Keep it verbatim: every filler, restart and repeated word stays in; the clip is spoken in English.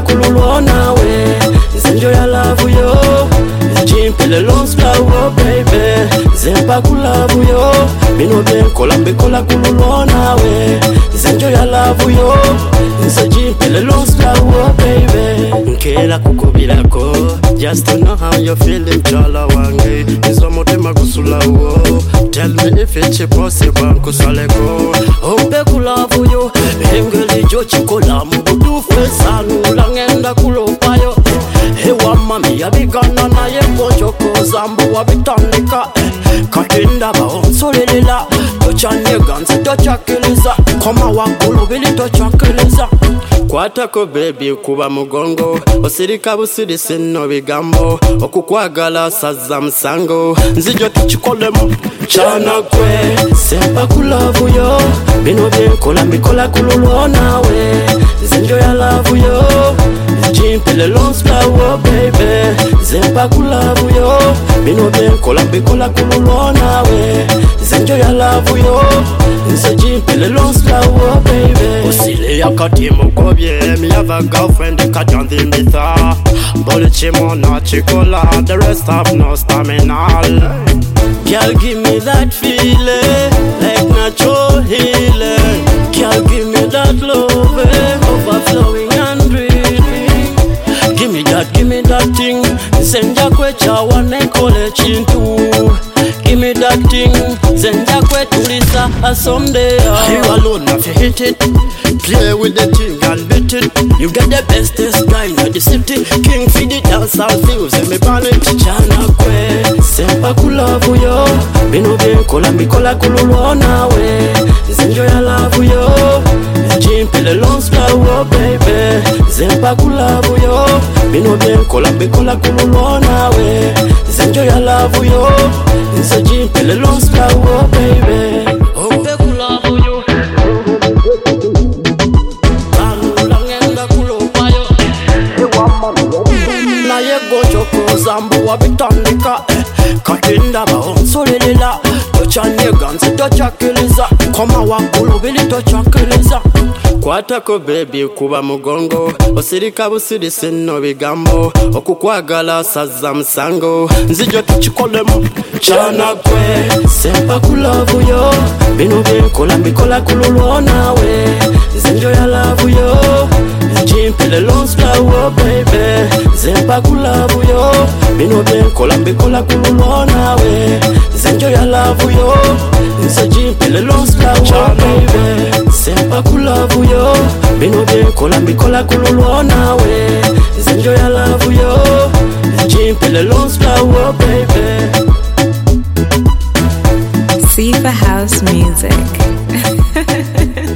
kululona we Zenjo ya love yo Jimpele long slow oh baby Zempa kulavu yo Bino bien kola mbekola kululona we Zenjo ya love yo Nse jimpele long slow oh baby Nkela kukubilako Just to know how you're feeling chala wange Nizo motema kusula wo Tell me if it's possible kusaleko Ombe kulavu yo Engeli jo chikola Mubudu fesanu Langenda kulopayo Ewa mami yabigana na ye Konjoko zambu wabitandika Katinda ba onsolelela Tochanye ganze tochakiliza Koma wakulu bili tochakiliza Kwatako baby kuba mugongo Osirika busiri sino bigambo Okukwagala saza msango Nzijo tuchikolemu chana kwe Sempa kulavu yo Bino bien kola mikola kululona we Zenjo ya lavu yo Jimpele long slow oh baby Zempa kulavu yo Bino bien kola mikola kululona we Zenjo ya lavu yo Nse jimpele long slow oh baby Usile ya katimu kobye Mi have a girlfriend kajanthi mitha Boli chimo na chikola The rest have no stamina Girl give me that feeling Like natural healing Girl give me that love eh, Overflowing and breathing Give me that, give me that thing Zenja kwe chawa nekole chintu Give me that thing Zenja kwe tulisa a someday You alone if you hit it Play with the thing and beat it You get the bestest guy in the city King feed it dance and feels in me planet Chana kwe Sempa kulavu yo Bino bien kola mikola kululona we Zenjo ya lavu yo Jimpele long slow oh baby Zempa kulavu yo Bino bien kola mikola kululona we Zenjo ya lavu yo Nse jimpele long slow oh baby Ombe kulavu yo Na ye gojo ko zambu wabitandika Katinda ba onsolelela Tochanye ganze tochakiliza Koma wakulu bili tochakiliza Kwatako baby kuba mugongo Osirika busiri sino bigambo Okukwagala saza msango Nzijo tuchikolemu chana kwe Sempa kulavu yo Bino bien kola mikola kululona we Zenjo ya lavu yo Jimpele long slow oh baby Zempa kulavu yo Bino bien kola mikola kululona we Zenjo ya lavu yo Nse jimpele long slow oh baby Sempa kulavu yo Bino bien kola mikola kululona we Zenjo ya lavu yo Jimpele long slow oh baby Sifa House Music